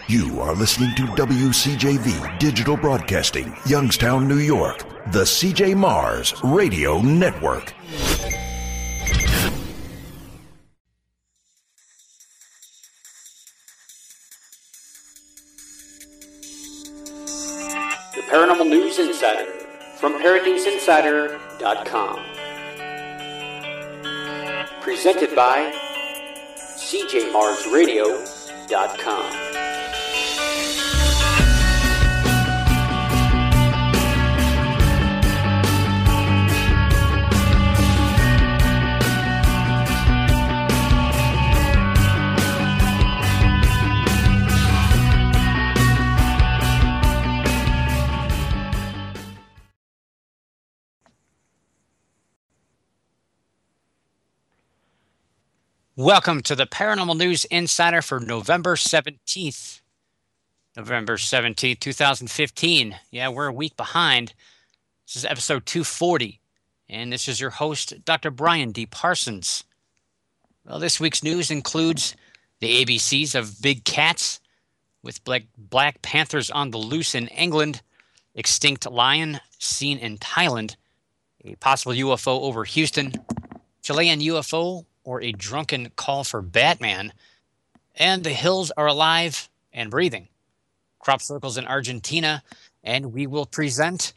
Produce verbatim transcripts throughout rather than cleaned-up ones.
You are listening to W C J V Digital Broadcasting, Youngstown, New York, the C J Mars Radio Network. The Paranormal News Insider from Paradise Insider dot com. Presented by C J Mars Radio dot com. Welcome to the Paranormal News Insider for November seventeenth. November seventeenth, twenty fifteen. Yeah, we're a week behind. This is episode two forty. And this is your host, Doctor Brian D. Parsons. Well, this week's news includes the A B Cs of big cats, with Black, Black Panthers on the loose in England, extinct lion seen in Thailand, a possible U F O over Houston, Chilean U F O, or a drunken call for Batman, and the hills are alive and breathing. Crop circles in Argentina, and we will present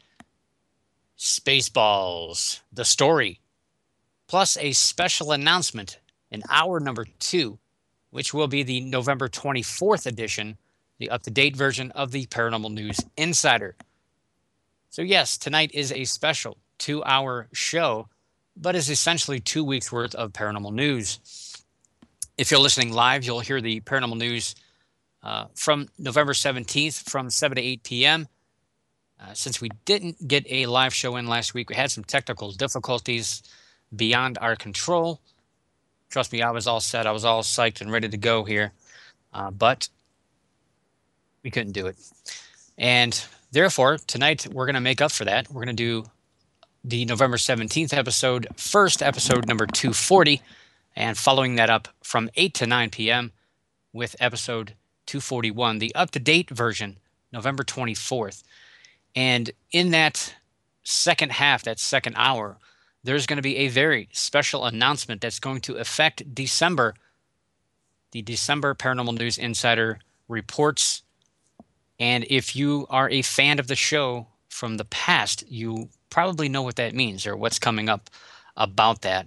Spaceballs, the story, plus a special announcement in hour number two, which will be the November twenty-fourth edition, the up-to-date version of the Paranormal News Insider. So yes, tonight is a special two-hour show, but is essentially two weeks worth of paranormal news. If you're listening live, you'll hear the paranormal news uh, from November seventeenth from seven to eight p.m. Uh, since we didn't get a live show in last week, we had some technical difficulties beyond our control. Trust me, I was all set. I was all psyched and ready to go here, uh, but we couldn't do it. And therefore, tonight we're going to make up for that. We're going to do the November seventeenth episode, first episode number two forty, and following that up from eight to nine p.m. with episode two forty-one, the up-to-date version, November twenty-fourth. And in that second half, that second hour, there's going to be a very special announcement that's going to affect December. The December Paranormal News Insider reports. And if you are a fan of the show from the past, you probably know what that means or what's coming up about that.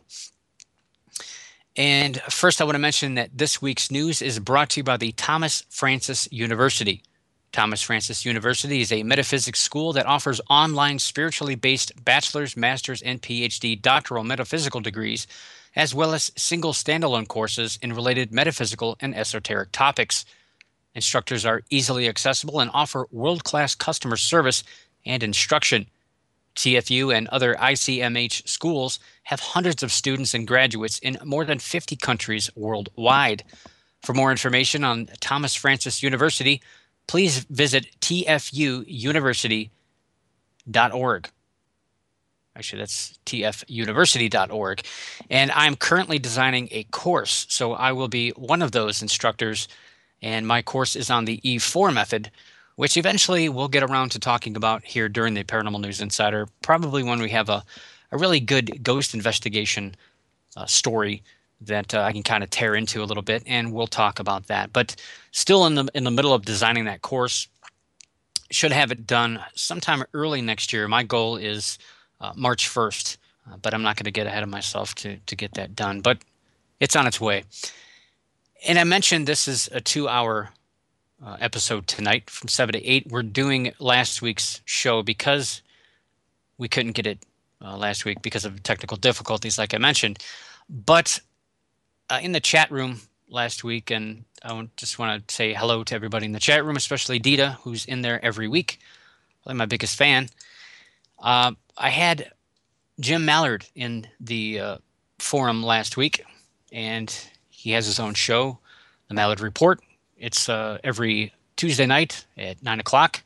And first, I want to mention that this week's news is brought to you by the Thomas Francis University. Thomas Francis University is a metaphysics school that offers online spiritually based bachelor's, master's, and P H D doctoral metaphysical degrees, as well as single standalone courses in related metaphysical and esoteric topics. Instructors are easily accessible and offer world-class customer service and instruction. T F U and other I C M H schools have hundreds of students and graduates in more than fifty countries worldwide. For more information on Thomas Francis University, please visit T F U university dot org. Actually, that's T F university dot org. And I'm currently designing a course, so I will be one of those instructors, and my course is on the E four method, which eventually we'll get around to talking about here during the Paranormal News Insider, probably when we have a, a really good ghost investigation uh, story that uh, I can kind of tear into a little bit, and we'll talk about that. But still in the in the middle of designing that course, should have it done sometime early next year. My goal is uh, March first, uh, but I'm not going to get ahead of myself to, to get that done. But it's on its way. And I mentioned this is a two-hour Uh, episode tonight from seven to eight. We're doing last week's show because we couldn't get it uh, last week because of technical difficulties, like I mentioned. But uh, in the chat room last week, and I just want to say hello to everybody in the chat room, especially Dita, who's in there every week, probably my biggest fan. Uh, I had Jim Mallard in the uh, forum last week, and he has his own show, The Mallard Report. It's uh, every Tuesday night at nine o'clock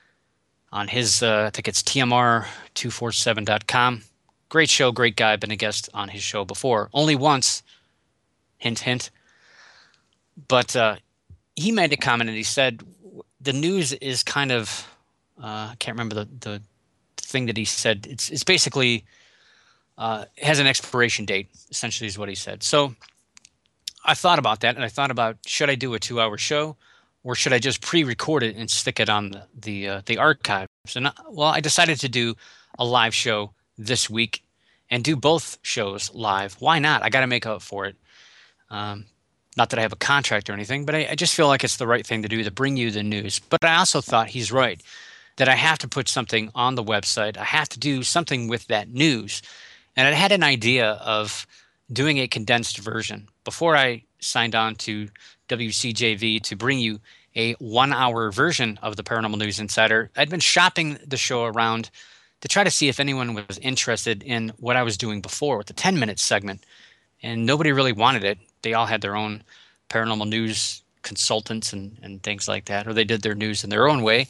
on his, uh, I think it's T M R two forty-seven dot com. Great show, great guy. Been a guest on his show before. Only once, hint, hint. But uh, he made a comment and he said the news is kind of uh, I can't remember the the thing that he said. It's it's basically uh, has an expiration date. Essentially, is what he said. So I thought about that, and I thought about, should I do a two-hour show, or should I just pre-record it and stick it on the the, uh, the archives? And I, well, I decided to do a live show this week and do both shows live. Why not? I got to make up for it. Um, not that I have a contract or anything, but I, I just feel like it's the right thing to do to bring you the news. But I also thought he's right, that I have to put something on the website. I have to do something with that news. And I had an idea of doing a condensed version before I signed on to W C J V to bring you a one-hour version of the Paranormal News Insider. I'd been shopping the show around to try to see if anyone was interested in what I was doing before with the ten-minute segment, and nobody really wanted it. They all had their own paranormal news consultants and, and things like that, or they did their news in their own way.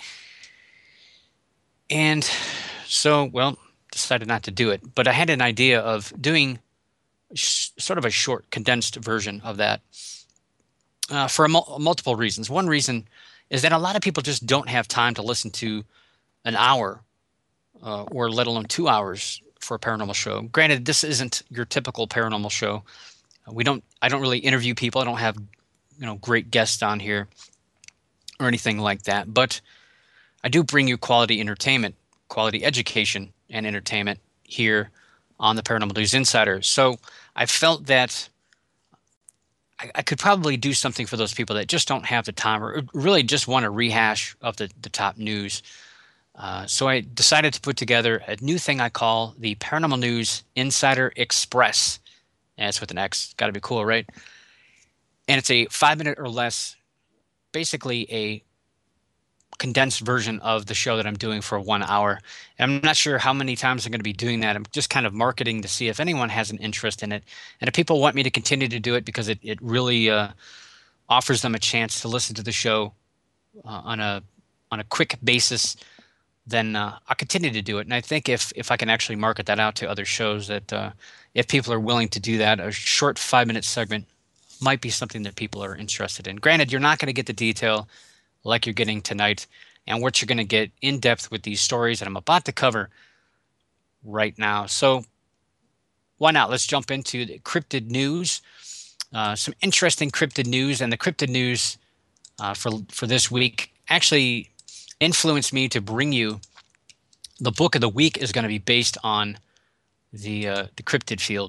And so, well, decided not to do it. But I had an idea of doing sh- sort of a short, condensed version of that uh, for mul- multiple reasons. One reason is that a lot of people just don't have time to listen to an hour uh, or let alone two hours for a paranormal show. Granted, this isn't your typical paranormal show. We don't. I don't really interview people. I don't have, you know, great guests on here or anything like that. But I do bring you quality entertainment, quality education, and entertainment here on the Paranormal News Insider. So I felt that I, I could probably do something for those people that just don't have the time or really just want a rehash of the, the top news. Uh, so I decided to put together a new thing I call the Paranormal News Insider Express. And it's with an X. Got to be cool, right? And it's a five minute or less, basically a condensed version of the show that I'm doing for one hour. And I'm not sure how many times I'm going to be doing that. I'm just kind of marketing to see if anyone has an interest in it. And if people want me to continue to do it because it, it really uh, offers them a chance to listen to the show uh, on a on a quick basis, then uh, I'll continue to do it. And I think if if I can actually market that out to other shows, that uh, if people are willing to do that, a short five-minute segment might be something that people are interested in. Granted, you're not going to get the detail like you're getting tonight, and what you're going to get in depth with these stories that I'm about to cover right now. So why not? Let's jump into the cryptid news. Uh, some interesting cryptid news, and the cryptid news uh, for for this week actually influenced me to bring you the book of the week is going to be based on the uh, the cryptid field,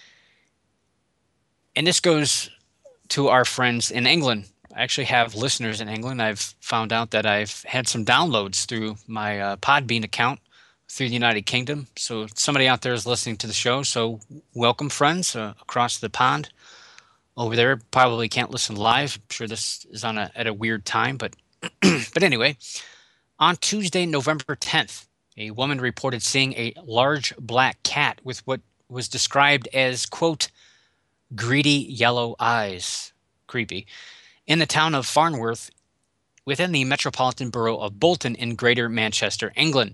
and this goes to our friends in England. I actually have listeners in England. I've found out that I've had some downloads through my uh, Podbean account through the United Kingdom. So somebody out there is listening to the show. So welcome, friends, uh, across the pond over there. Probably can't listen live. I'm sure this is on a, at a weird time. But, but anyway, on Tuesday, November tenth, a woman reported seeing a large black cat with what was described as, quote, greedy yellow eyes. Creepy. In the town of Farnworth, within the metropolitan borough of Bolton in Greater Manchester, England.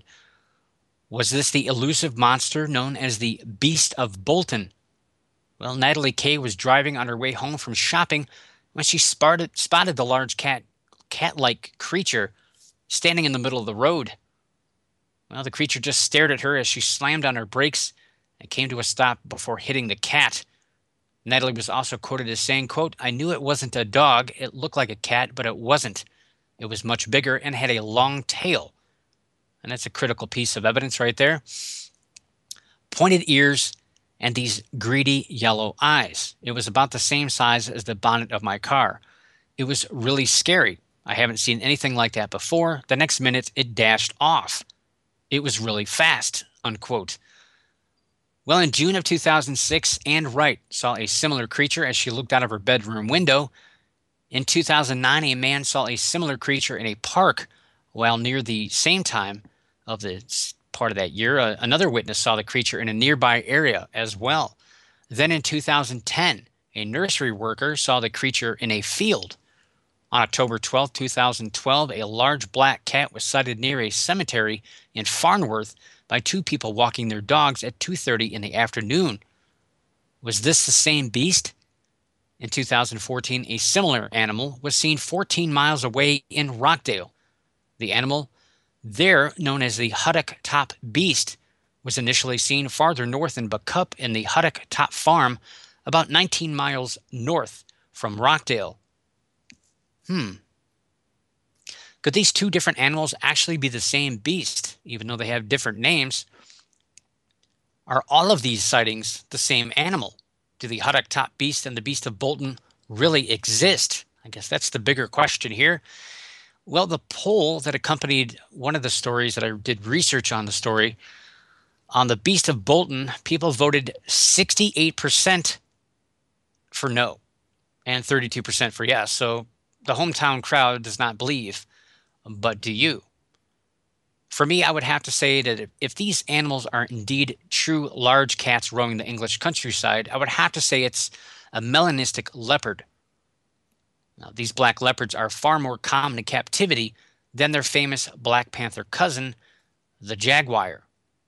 Was this the elusive monster known as the Beast of Bolton? Well, Natalie Kay was driving on her way home from shopping when she spotted, spotted the large cat, cat-like creature standing in the middle of the road. Well, the creature just stared at her as she slammed on her brakes and came to a stop before hitting the cat. Natalie was also quoted as saying, quote, I knew it wasn't a dog. It looked like a cat, but it wasn't. It was much bigger and had a long tail. And that's a critical piece of evidence right there. Pointed ears and these greedy yellow eyes. It was about the same size as the bonnet of my car. It was really scary. I haven't seen anything like that before. The next minute, it dashed off. It was really fast, unquote. Well, in June of two thousand six, Anne Wright saw a similar creature as she looked out of her bedroom window. In two thousand nine, a man saw a similar creature in a park, while near the same time of the part of that year, uh, another witness saw the creature in a nearby area as well. Then in two thousand ten, a nursery worker saw the creature in a field. On October twelfth, two thousand twelve, a large black cat was sighted near a cemetery in Farnworth by two people walking their dogs at two thirty in the afternoon. Was this the same beast? In two thousand fourteen, a similar animal was seen fourteen miles away in Rockdale. The animal, there known as the Huddock Top Beast, was initially seen farther north in Bacup in the Huddock Top Farm, about nineteen miles north from Rockdale. Hmm. Could these two different animals actually be the same beast, even though they have different names? Are all of these sightings the same animal? Do the Huddock Top Beast and the Beast of Bolton really exist? I guess that's the bigger question here. Well, the poll that accompanied one of the stories that I did research on the story, on the Beast of Bolton, people voted sixty-eight percent for no and thirty-two percent for yes. So the hometown crowd does not believe. But do you? For me, I would have to say that if these animals are indeed true large cats roaming the English countryside, I would have to say it's a melanistic leopard. Now, these black leopards are far more common in captivity than their famous Black Panther cousin, the jaguar.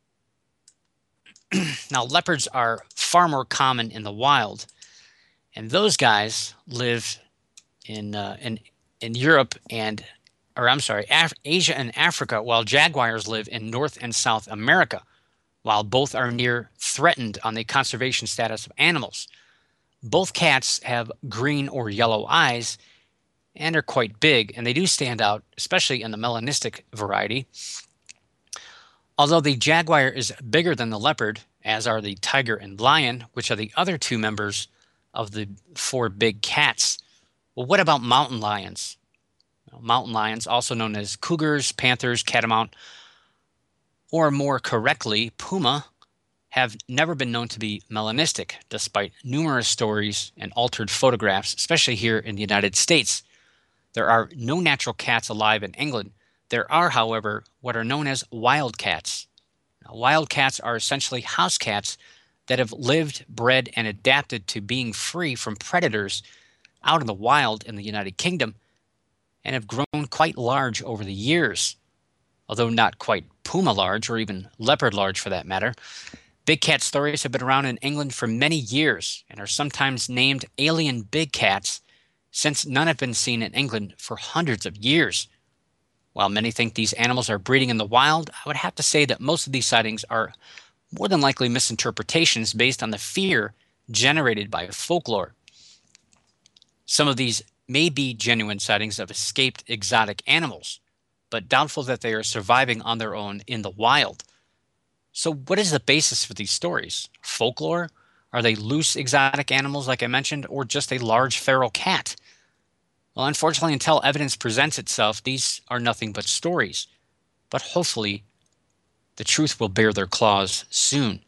Now, leopards are far more common in the wild, and those guys live in uh, in in Europe and or I'm sorry, Af- Asia and Africa, while jaguars live in North and South America, while both are near threatened on the conservation status of animals. Both cats have green or yellow eyes and are quite big, and they do stand out, especially in the melanistic variety. Although the jaguar is bigger than the leopard, as are the tiger and lion, which are the other two members of the four big cats. Well, what about mountain lions? Mountain lions, also known as cougars, panthers, catamount, or more correctly, puma, have never been known to be melanistic, despite numerous stories and altered photographs, especially here in the United States. There are no natural cats alive in England. There are, however, what are known as wild cats. Now, wild cats are essentially house cats that have lived, bred, and adapted to being free from predators out in the wild in the United Kingdom, and have grown quite large over the years, although not quite puma large or even leopard large for that matter. Big cat stories have been around in England for many years and are sometimes named alien big cats, since none have been seen in England for hundreds of years. While many think these animals are breeding in the wild, I would have to say that most of these sightings are more than likely misinterpretations based on the fear generated by folklore. Some of these may be genuine sightings of escaped exotic animals, but doubtful that they are surviving on their own in the wild. So what is the basis for these stories? Folklore? Are they loose exotic animals like I mentioned, or just a large feral cat? Well, unfortunately, until evidence presents itself, these are nothing but stories. But hopefully, the truth will bear their claws soon.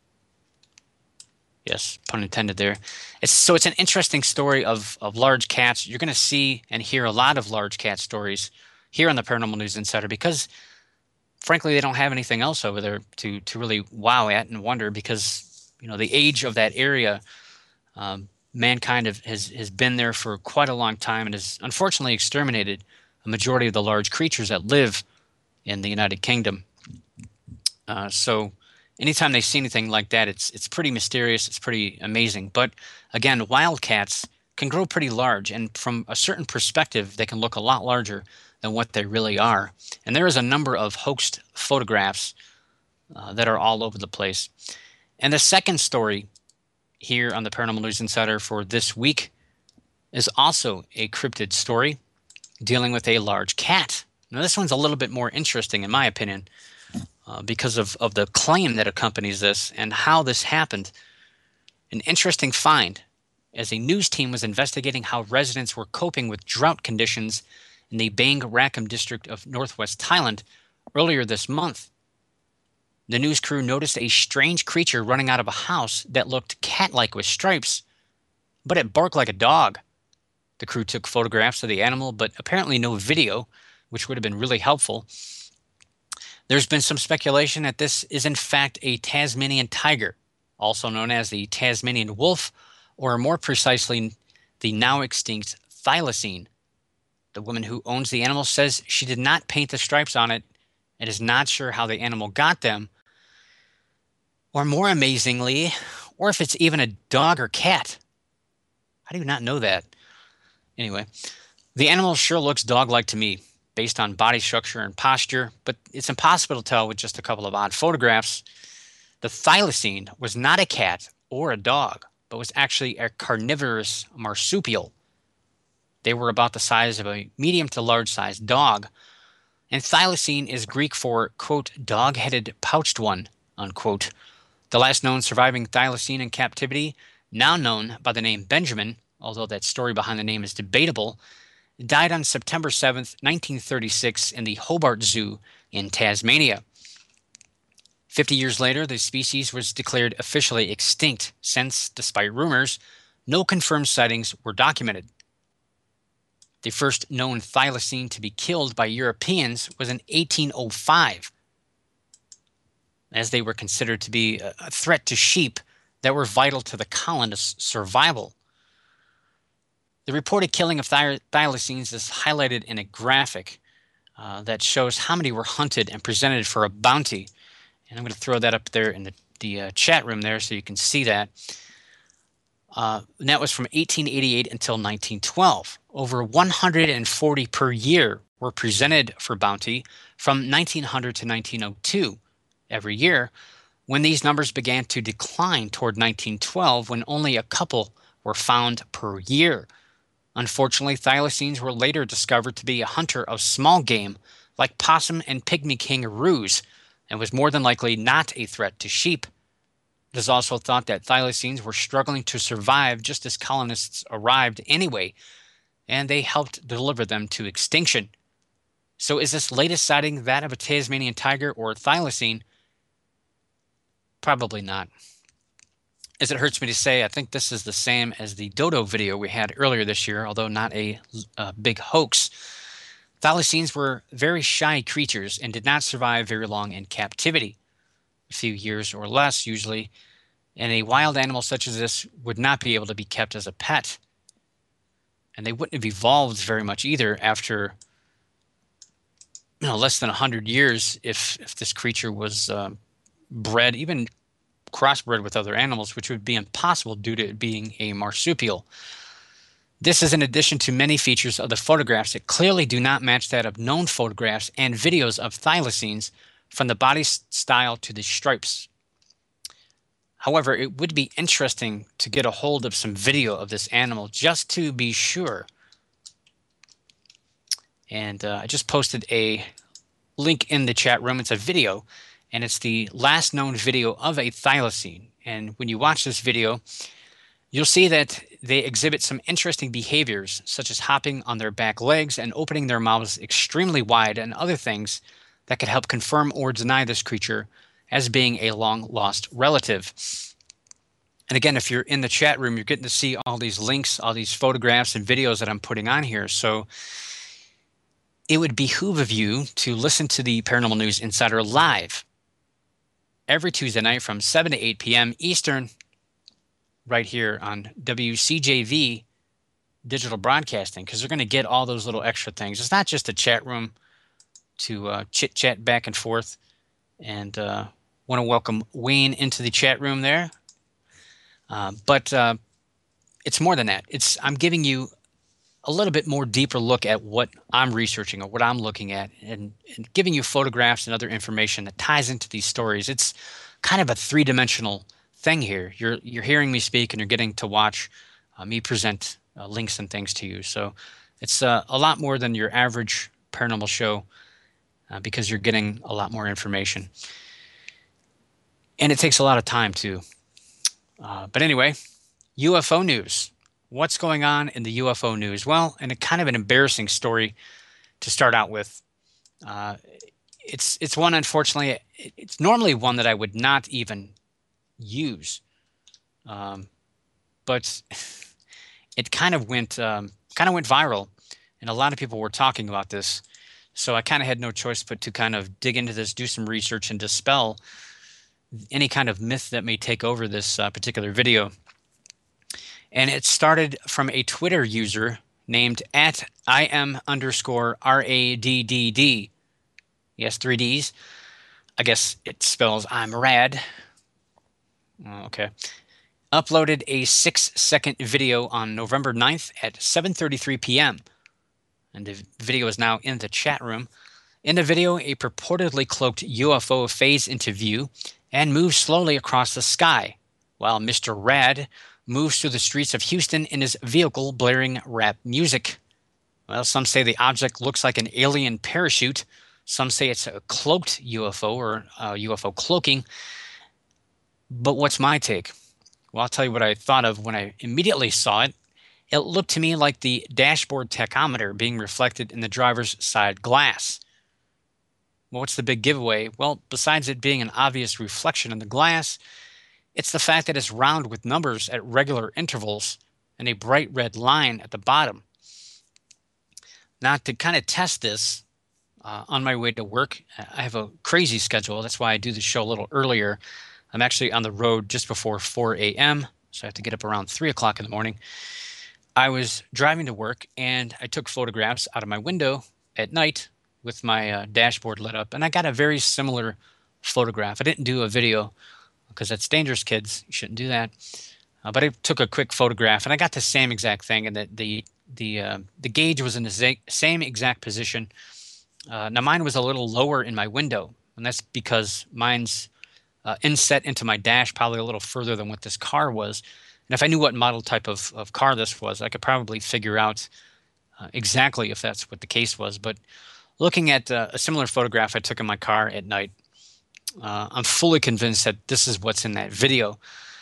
Yes, pun intended there. It's, so it's an interesting story of, of large cats. You're going to see and hear a lot of large cat stories here on the Paranormal News Insider because, frankly, they don't have anything else over there to, to really wow at and wonder because, you know, the age of that area, um, mankind have, has, has been there for quite a long time and has unfortunately exterminated a majority of the large creatures that live in the United Kingdom. Uh, so... Anytime they see anything like that, it's it's pretty mysterious, it's pretty amazing. But again, wildcats can grow pretty large, and from a certain perspective, they can look a lot larger than what they really are. And there is a number of hoaxed photographs uh, that are all over the place. And the second story here on the Paranormal News Insider for this week is also a cryptid story dealing with a large cat. Now, this one's a little bit more interesting, in my opinion. Uh, because of, of the claim that accompanies this and how this happened. An interesting find as a news team was investigating how residents were coping with drought conditions in the Bang Rakham district of northwest Thailand earlier this month. The news crew noticed a strange creature running out of a house that looked cat-like with stripes, but it barked like a dog. The crew took photographs of the animal, but apparently no video, which would have been really helpful. There's been some speculation that this is in fact a Tasmanian tiger, also known as the Tasmanian wolf, or more precisely, the now extinct thylacine. The woman who owns the animal says she did not paint the stripes on it and is not sure how the animal got them, or more amazingly, or if it's even a dog or cat. How do you not know that? Anyway, the animal sure looks dog-like to me, based on body structure and posture, but it's impossible to tell with just a couple of odd photographs. The thylacine was not a cat or a dog, but was actually a carnivorous marsupial. They were about the size of a medium to large-sized dog, and thylacine is Greek for, quote, dog-headed pouched one, unquote. The last known surviving thylacine in captivity, now known by the name Benjamin, although that story behind the name is debatable, died on September seventh, nineteen thirty-six in the Hobart Zoo in Tasmania. Fifty years later, the species was declared officially extinct since, despite rumors, no confirmed sightings were documented. The first known thylacine to be killed by Europeans was in eighteen oh five, as they were considered to be a threat to sheep that were vital to the colonists' survival. The reported killing of thy- thylacines is highlighted in a graphic uh, that shows how many were hunted and presented for a bounty. And I'm going to throw that up there in the, the uh, chat room there so you can see that. Uh, and that was from eighteen eighty-eight until nineteen twelve. Over one hundred forty per year were presented for bounty from nineteen hundred to nineteen oh two every year, when these numbers began to decline toward nineteen twelve, when only a couple were found per year. Unfortunately, thylacines were later discovered to be a hunter of small game like possum and pygmy kangaroos, and was more than likely not a threat to sheep. It is also thought that thylacines were struggling to survive just as colonists arrived anyway, and they helped deliver them to extinction. So is this latest sighting that of a Tasmanian tiger or thylacine? Probably not. As it hurts me to say, I think this is the same as the dodo video we had earlier this year, although not a, a big hoax. Thylacines were very shy creatures and did not survive very long in captivity, a few years or less usually, and a wild animal such as this would not be able to be kept as a pet. And they wouldn't have evolved very much either after you know, less than one hundred years if, if this creature was um, bred, even crossbred with other animals, which would be impossible due to it being a marsupial. This is in addition to many features of the photographs that clearly do not match that of known photographs and videos of thylacines, from the body style to the stripes. However, it would be interesting to get a hold of some video of this animal just to be sure. And uh, I just posted a link in the chat room. It's a video, and it's the last known video of a thylacine. And when you watch this video, you'll see that they exhibit some interesting behaviors, such as hopping on their back legs and opening their mouths extremely wide, and other things that could help confirm or deny this creature as being a long-lost relative. And again, if you're in the chat room, you're getting to see all these links, all these photographs and videos that I'm putting on here. So it would behoove of you to listen to the Paranormal News Insider live every Tuesday night from seven to eight p.m. Eastern, right here on W C J V Digital Broadcasting, because they're going to get all those little extra things. It's not just a chat room to uh, chit-chat back and forth. And uh, want to welcome Wayne into the chat room there. Uh, but uh, it's more than that. It's I'm giving you a little bit more deeper look at what I'm researching or what I'm looking at, and, and giving you photographs and other information that ties into these stories. It's kind of a three-dimensional thing here. You're you're hearing me speak, and you're getting to watch uh, me present uh, links and things to you. So it's uh, a lot more than your average paranormal show, uh, because you're getting a lot more information. And it takes a lot of time too. Uh, but anyway, U F O news. What's going on in the U F O news? Well, and a kind of an embarrassing story to start out with. Uh, it's it's one, unfortunately, it's normally one that I would not even use, um, but it kind of went um, kind of went viral, and a lot of people were talking about this. So I kind of had no choice but to kind of dig into this, do some research, and dispel any kind of myth that may take over this uh, particular video. And it started from a Twitter user named at im underscore radd. Yes, three Ds. I guess it spells I'm rad. Oh, okay. uploaded a six-second video on November ninth at seven thirty-three p.m. And the video is now in the chat room. In the video, a purportedly cloaked U F O fades into view and moves slowly across the sky, while Mister Rad moves through the streets of Houston in his vehicle blaring rap music. Well, some say the object looks like an alien parachute. Some say it's a cloaked U F O or uh, U F O cloaking. But what's my take? Well, I'll tell you what I thought of when I immediately saw it. It looked to me like the dashboard tachometer being reflected in the driver's side glass. Well, what's the big giveaway? Well, besides it being an obvious reflection in the glass, it's the fact that it's round with numbers at regular intervals and a bright red line at the bottom. Now, to kind of test this, uh, on my way to work, I have a crazy schedule. That's why I do the show a little earlier. I'm actually on the road just before four a.m., so I have to get up around three o'clock in the morning. I was driving to work, and I took photographs out of my window at night with my uh, dashboard lit up, and I got a very similar photograph. I didn't do a video because that's dangerous, kids. You shouldn't do that. Uh, but I took a quick photograph, and I got the same exact thing, and the the the, uh, the gauge was in the same exact position. Uh, now, mine was a little lower in my window, and that's because mine's uh, inset into my dash probably a little further than what this car was. And if I knew what model type of, of car this was, I could probably figure out uh, exactly if that's what the case was. But looking at uh, a similar photograph I took in my car at night, uh, I'm fully convinced that this is what's in that video.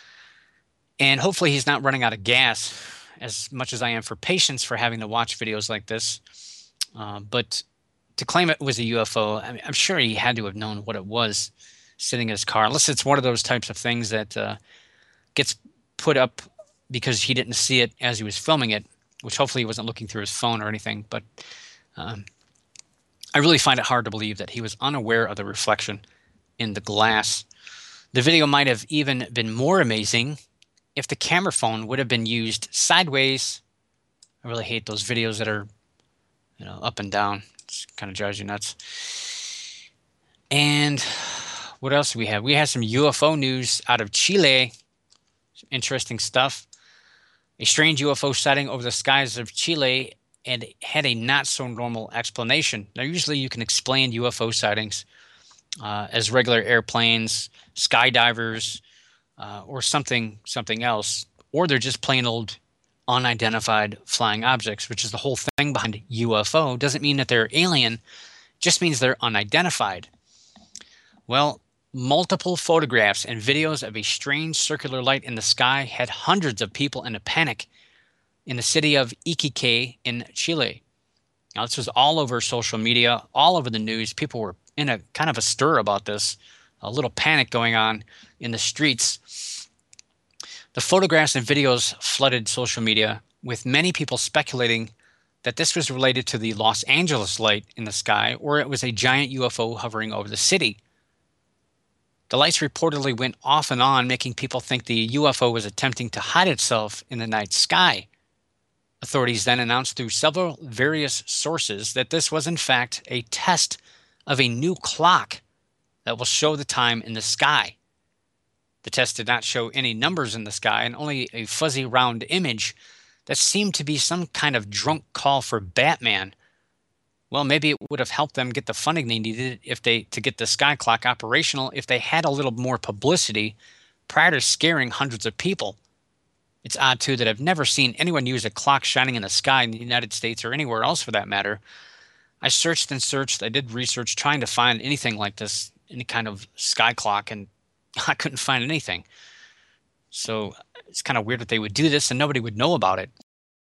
And hopefully he's not running out of gas, as much as I am for patience for having to watch videos like this. Uh, but to claim it was a U F O, I mean, I'm sure he had to have known what it was sitting in his car, unless it's one of those types of things that uh, gets put up because he didn't see it as he was filming it, which hopefully he wasn't looking through his phone or anything. But um, I really find it hard to believe that he was unaware of the reflection in the glass. The video might have even been more amazing if the camera phone would have been used sideways. I really hate those videos that are, you know, up and down. It kind of drives you nuts. And what else do we have? We have some U F O news out of Chile. Some interesting stuff. A strange U F O sighting over the skies of Chile and had a not-so-normal explanation. Now, usually you can explain U F O sightings uh, as regular airplanes, skydivers, uh, or something something else, or they're just plain old unidentified flying objects, which is the whole thing behind U F O. Doesn't mean that they're alien, just means they're unidentified. Well, multiple photographs and videos of a strange circular light in the sky had hundreds of people in a panic in the city of Iquique in Chile. Now, this was all over social media, all over the news. People were in a kind of a stir about this, a little panic going on in the streets. The photographs and videos flooded social media, with many people speculating that this was related to the Los Angeles light in the sky, or it was a giant U F O hovering over the city. The lights reportedly went off and on, making people think the U F O was attempting to hide itself in the night sky. Authorities then announced through several various sources that this was in fact a test of a new clock that will show the time in the sky. The test did not show any numbers in the sky and only a fuzzy round image that seemed to be some kind of drunk call for Batman. Well, maybe it would have helped them get the funding they needed if they to get the sky clock operational if they had a little more publicity prior to scaring hundreds of people. It's odd, too, that I've never seen anyone use a clock shining in the sky in the United States or anywhere else for that matter. I searched and searched. I did research trying to find anything like this, any kind of sky clock, and I couldn't find anything. So it's kind of weird that they would do this and nobody would know about it.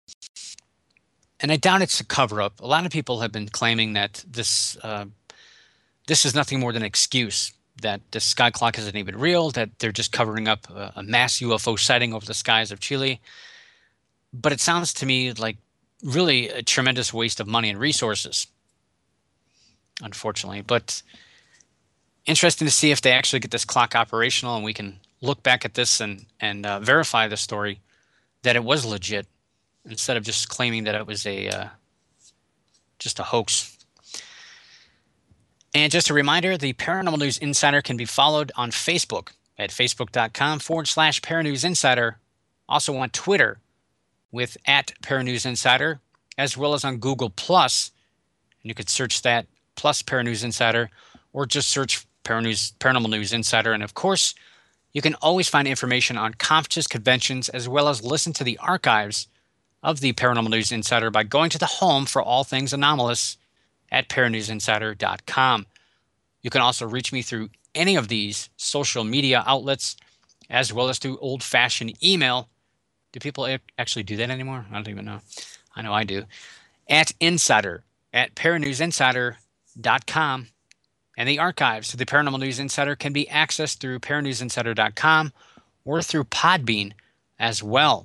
And I doubt it's a cover-up. A lot of people have been claiming that this uh, this is nothing more than an excuse, that the sky clock isn't even real, that they're just covering up a, a mass U F O sighting over the skies of Chile. But it sounds to me like really a tremendous waste of money and resources, unfortunately. But interesting to see if they actually get this clock operational and we can look back at this and, and uh, verify the story that it was legit, instead of just claiming that it was a uh, just a hoax. And just a reminder, the Paranormal News Insider can be followed on Facebook at facebook.com forward slash Paranews Insider. Also on Twitter with at Paranews Insider, as well as on Google Plus. And you could search that plus Paranews Insider, or just search Paranews, Paranormal News Insider. And of course, you can always find information on conferences, conventions, as well as listen to the archives of the Paranormal News Insider by going to the home for all things anomalous at paranews insider dot com. You can also reach me through any of these social media outlets, as well as through old-fashioned email. Do people actually do that anymore? I don't even know. I know I do. At insider at paranews insider dot com. And the archives to the Paranormal News Insider can be accessed through paranews insider dot com or through Podbean as well.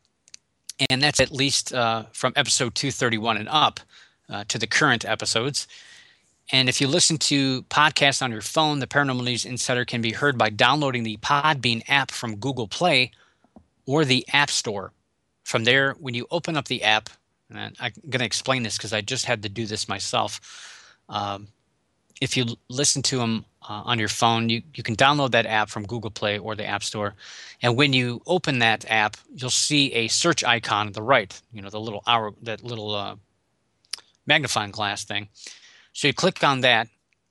And that's at least uh, from episode two thirty-one and up uh, to the current episodes. And if you listen to podcasts on your phone, the Paranormal News Insider can be heard by downloading the Podbean app from Google Play or the App Store. From there, when you open up the app, and I'm going to explain this because I just had to do this myself. Um, if you listen to them uh, on your phone, you, you can download that app from Google Play or the App Store. And when you open that app, you'll see a search icon on the right, you know, the little hour, that little uh, magnifying glass thing. So you click on that.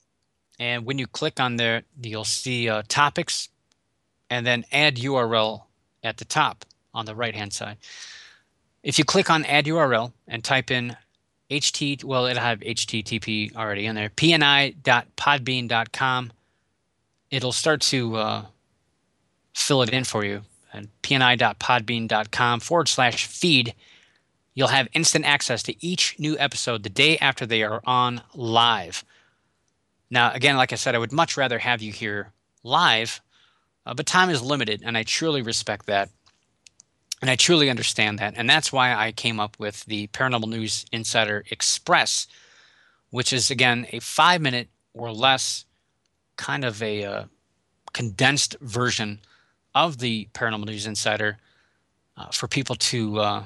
And when you click on there, you'll see uh, topics and then add U R L at the top on the right-hand side. If you click on add U R L and type in H T, well, it'll have H T T P already in there, p n i dot podbean dot com. It'll start to uh, fill it in for you. And p n i dot podbean dot com forward slash feed. You'll have instant access to each new episode the day after they are on live. Now, again, like I said, I would much rather have you here live, uh, but time is limited, and I truly respect that. And I truly understand that. And that's why I came up with the Paranormal News Insider Express, which is, again, a five-minute or less kind of a uh, condensed version of the Paranormal News Insider uh, for people to uh,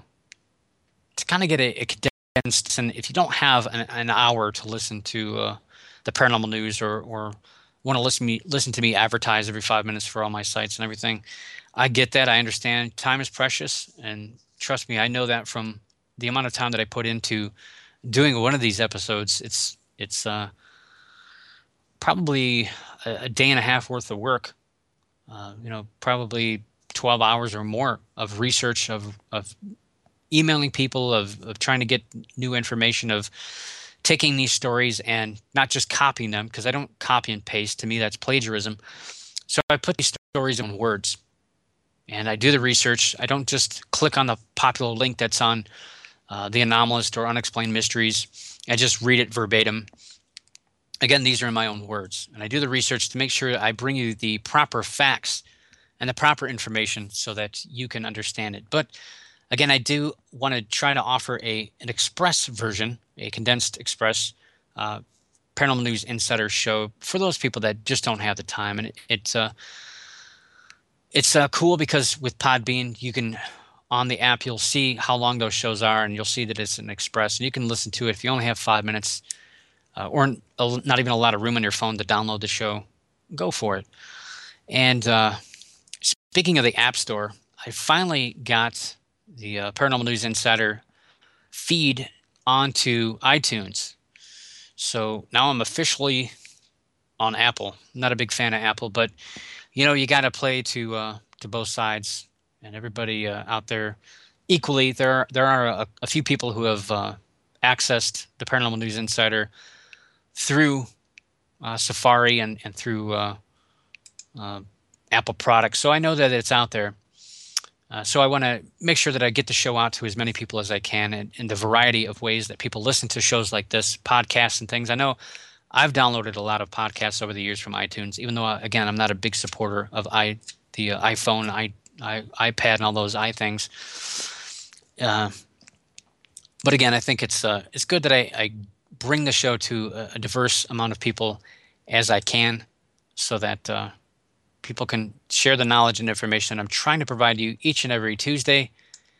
to kind of get a, a condensed. And if you don't have an, an hour to listen to uh, the Paranormal News, or, or want to listen me listen to me advertise every five minutes for all my sites and everything, I get that. I understand time is precious, and trust me, I know that from the amount of time that I put into doing one of these episodes. It's it's uh, probably a, a day and a half worth of work. Uh, you know, probably twelve hours or more of research, of of emailing people, of of trying to get new information, of taking these stories and not just copying them, because I don't copy and paste. To me, that's plagiarism. So I put these stories in words. And I do the research. I don't just click on the popular link that's on uh, The Anomalist or Unexplained Mysteries. I just read it verbatim. Again, these are in my own words. And I do the research to make sure I bring you the proper facts and the proper information so that you can understand it. But again, I do want to try to offer a an express version, a condensed express uh, Paranormal News Insider show for those people that just don't have the time. And it, it's uh, It's uh, cool because with Podbean, you can, on the app, you'll see how long those shows are, and you'll see that it's an express, and you can listen to it if you only have five minutes uh, or a, not even a lot of room on your phone to download the show. Go for it. And uh, speaking of the App Store, I finally got the uh, Paranormal News Insider feed onto iTunes. So now I'm officially on Apple. I'm not a big fan of Apple, but you know, you got to play to uh, to both sides, and everybody uh, out there equally. There are, there are a, a few people who have uh, accessed the Paranormal News Insider through uh, Safari and, and through uh, uh, Apple products. So I know that it's out there. Uh, so I want to make sure that I get the show out to as many people as I can in, in the variety of ways that people listen to shows like this, podcasts and things. I know I've downloaded a lot of podcasts over the years from iTunes, even though, again, I'm not a big supporter of i the uh, iPhone, i, I, iPad, and all those i things. Uh, but again, I think it's uh, it's good that I, I bring the show to a, a diverse amount of people as I can, so that uh, people can share the knowledge and information that I'm trying to provide you each and every Tuesday.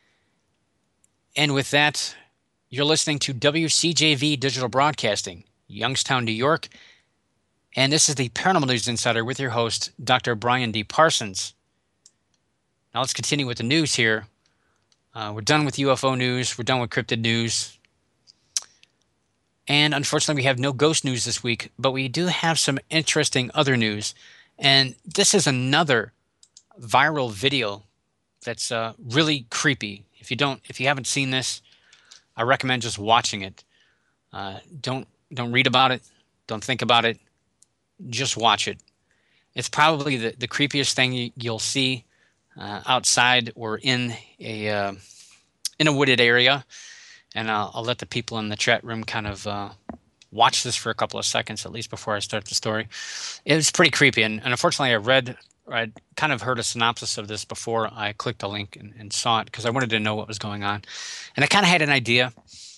And with that, you're listening to W C J V Digital Broadcasting, Youngstown, New York. And this is the Paranormal News Insider with your host, Doctor Brian D. Parsons. Now let's continue with the news here. Uh, we're done with U F O news. We're done with cryptid news. And unfortunately, we have no ghost news this week, but we do have some interesting other news. And this is another viral video that's uh, really creepy. If you don't, if you haven't seen this, I recommend just watching it. Uh, don't don't read about it. Don't think about it. Just watch it. It's probably the, the creepiest thing you, you'll see uh, outside or in a uh, in a wooded area. And I'll, I'll let the people in the chat room kind of uh, watch this for a couple of seconds, at least before I start the story. It was pretty creepy. And, and unfortunately, I read, or I'd kind of heard a synopsis of this before I clicked the link and, and saw it because I wanted to know what was going on. And I kind of had an idea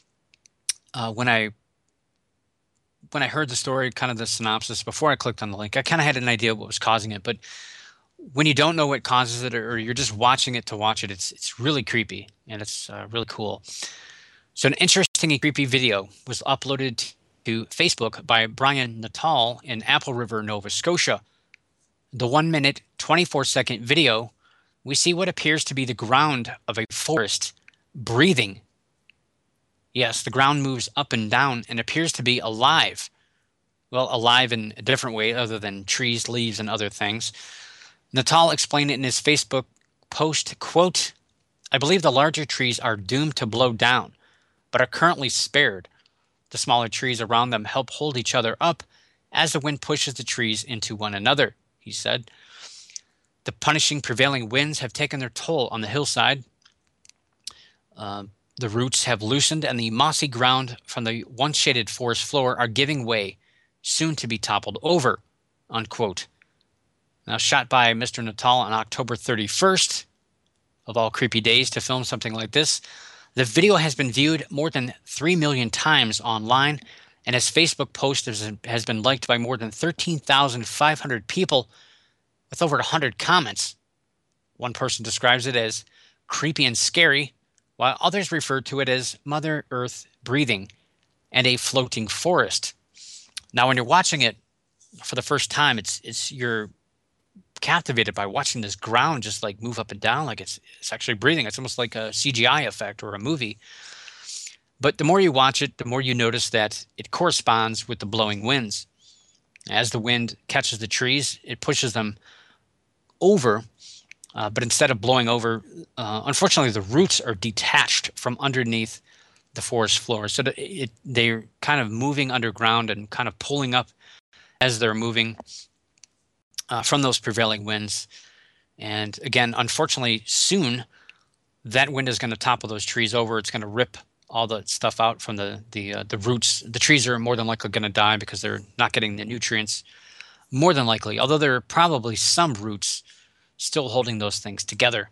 uh, when I when I heard the story, kind of the synopsis, before I clicked on the link. I kind of had an idea of what was causing it. But when you don't know what causes it, or you're just watching it to watch it, it's, it's really creepy, and it's uh, really cool. So an interesting and creepy video was uploaded to Facebook by Brian Nuttall in Apple River, Nova Scotia. The one minute, twenty-four second video, we see what appears to be the ground of a forest breathing. Yes, the ground moves up and down and appears to be alive. Well, alive in a different way other than trees, leaves, and other things. Nuttall explained it in his Facebook post, quote, "I believe the larger trees are doomed to blow down, but are currently spared. The smaller trees around them help hold each other up as the wind pushes the trees into one another," he said. "The punishing prevailing winds have taken their toll on the hillside. Uh, the roots have loosened, and the mossy ground from the once shaded forest floor are giving way, soon to be toppled over," unquote. Now, shot by Mister Nuttall on October thirty-first, of all creepy days to film something like this, the video has been viewed more than three million times online, and his Facebook post has been liked by more than thirteen thousand five hundred people with over one hundred comments. One person describes it as creepy and scary, while others refer to it as Mother Earth breathing and a floating forest. Now, when you're watching it for the first time, it's it's you're captivated by watching this ground just like move up and down like it's it's actually breathing. It's almost like a C G I effect or a movie. But the more you watch it, the more you notice that it corresponds with the blowing winds. As the wind catches the trees, it pushes them over, uh, but instead of blowing over, uh, unfortunately, the roots are detached from underneath the forest floor. So that it, they're kind of moving underground and kind of pulling up as they're moving Uh, from those prevailing winds. And again, unfortunately, soon that wind is going to topple those trees over. It's going to rip all the stuff out from the the uh, the roots. The trees are more than likely going to die because they're not getting the nutrients. More than likely, although there are probably some roots still holding those things together.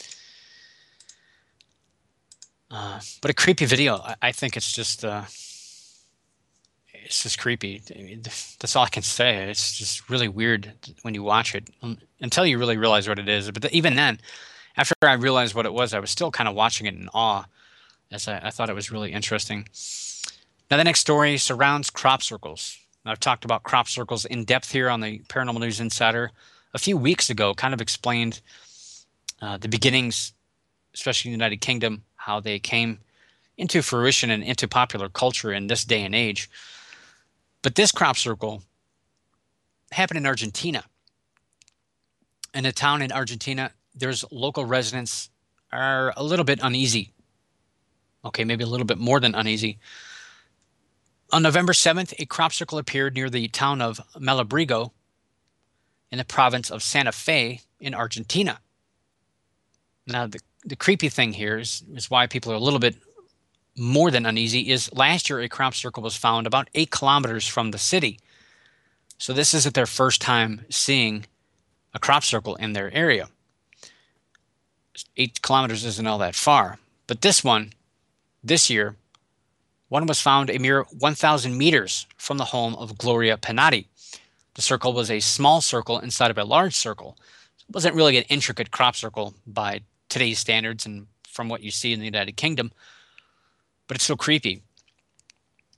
Uh, but a creepy video. I, I think it's just. Uh, It's just creepy. I mean, that's all I can say. It's just really weird when you watch it um, until you really realize what it is. But the, even then, after I realized what it was, I was still kind of watching it in awe, as I, I thought it was really interesting. Now, the next story surrounds crop circles. I've talked about crop circles in depth here on the Paranormal News Insider a few weeks ago, kind of explained uh, the beginnings, especially in the United Kingdom, how they came into fruition and into popular culture in this day and age. But this crop circle happened in Argentina. In a town in Argentina, there's local residents are a little bit uneasy. Okay, maybe a little bit more than uneasy. On November seventh, a crop circle appeared near the town of Malabrigo in the province of Santa Fe in Argentina. Now, the, the creepy thing here is, is why people are a little bit more than uneasy is last year a crop circle was found about eight kilometers from the city. So this isn't their first time seeing a crop circle in their area. Eight kilometers isn't all that far. But this one, this year, one was found a mere one thousand meters from the home of Gloria Pennati. The circle was a small circle inside of a large circle. It wasn't really an intricate crop circle by today's standards and from what you see in the United Kingdom, but it's so creepy.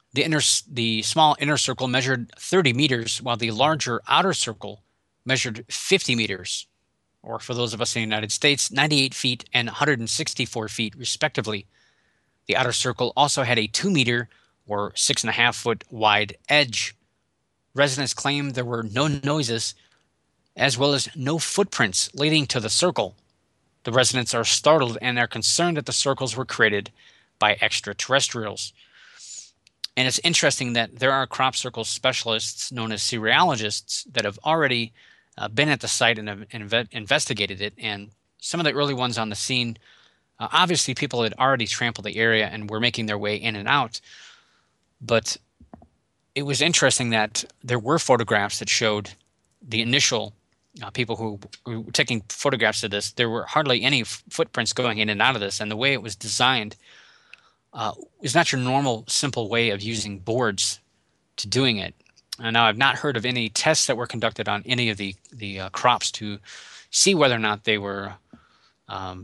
The inner, the small inner circle measured thirty meters, while the larger outer circle measured fifty meters, or for those of us in the United States, ninety-eight feet and one hundred sixty-four feet, respectively. The outer circle also had a two meter or six and a half foot wide edge. Residents claimed there were no noises, as well as no footprints leading to the circle. The residents are startled and are concerned that the circles were created by extraterrestrials. And it's interesting that there are crop circle specialists known as cereologists that have already uh, been at the site and have inve- investigated it. And some of the early ones on the scene, uh, obviously people had already trampled the area and were making their way in and out. But it was interesting that there were photographs that showed the initial uh, people who, who were taking photographs of this. There were hardly any f- footprints going in and out of this. And the way it was designed Uh, is not your normal simple way of using boards to doing it. And now I've not heard of any tests that were conducted on any of the the uh, crops to see whether or not they were, um,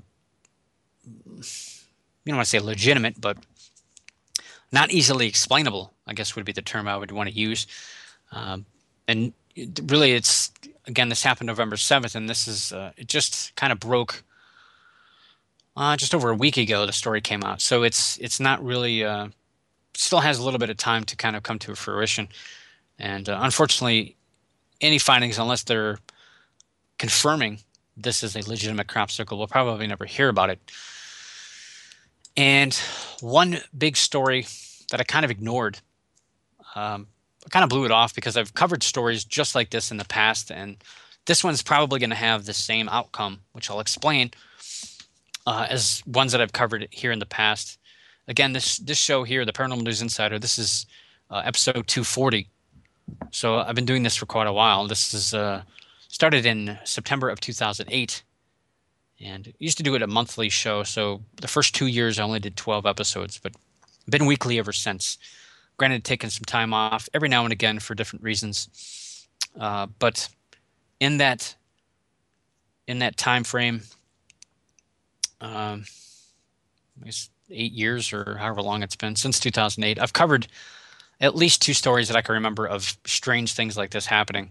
you don't want to say legitimate, but not easily explainable, I guess would be the term I would want to use. Um, and it, really, it's again, this happened November seventh, and this is uh, it just kind of broke. Uh, just over a week ago, the story came out, so it's it's not really uh, still has a little bit of time to kind of come to fruition. And uh, unfortunately, any findings, unless they're confirming this is a legitimate crop circle, we'll probably never hear about it. And one big story that I kind of ignored, um, I kind of blew it off because I've covered stories just like this in the past, and this one's probably going to have the same outcome, which I'll explain. Uh, as ones that I've covered here in the past. Again, this this show here, the Paranormal News Insider, this is uh, episode two forty. So I've been doing this for quite a while. This is uh, started in September of two thousand eight. And I used to do it a monthly show. So the first two years I only did twelve episodes, but been weekly ever since. Granted, taking some time off every now and again for different reasons. Uh, but in that in that time frame, Um, I guess eight years or however long it's been, since two thousand eight, I've covered at least two stories that I can remember of strange things like this happening.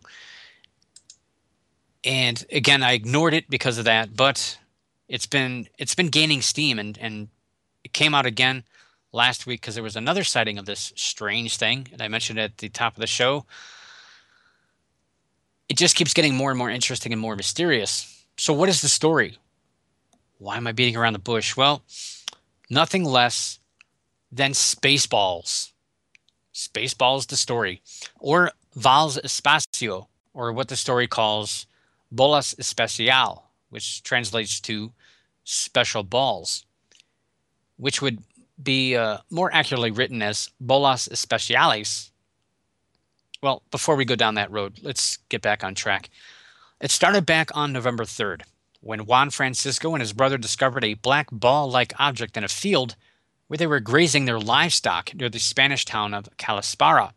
And again, I ignored it because of that, but it's been it's been gaining steam, and, and it came out again last week because there was another sighting of this strange thing, and I mentioned it at the top of the show. It just keeps getting more and more interesting and more mysterious. So what is the story? Why am I beating around the bush? Well, nothing less than Spaceballs. Spaceballs, the story. Or Vals Espacio, or what the story calls Bolas Especial, which translates to special balls, which would be uh, more accurately written as Bolas Especiales. Well, before we go down that road, let's get back on track. It started back on November third. When Juan Francisco and his brother discovered a black ball-like object in a field where they were grazing their livestock near the Spanish town of Calaspara.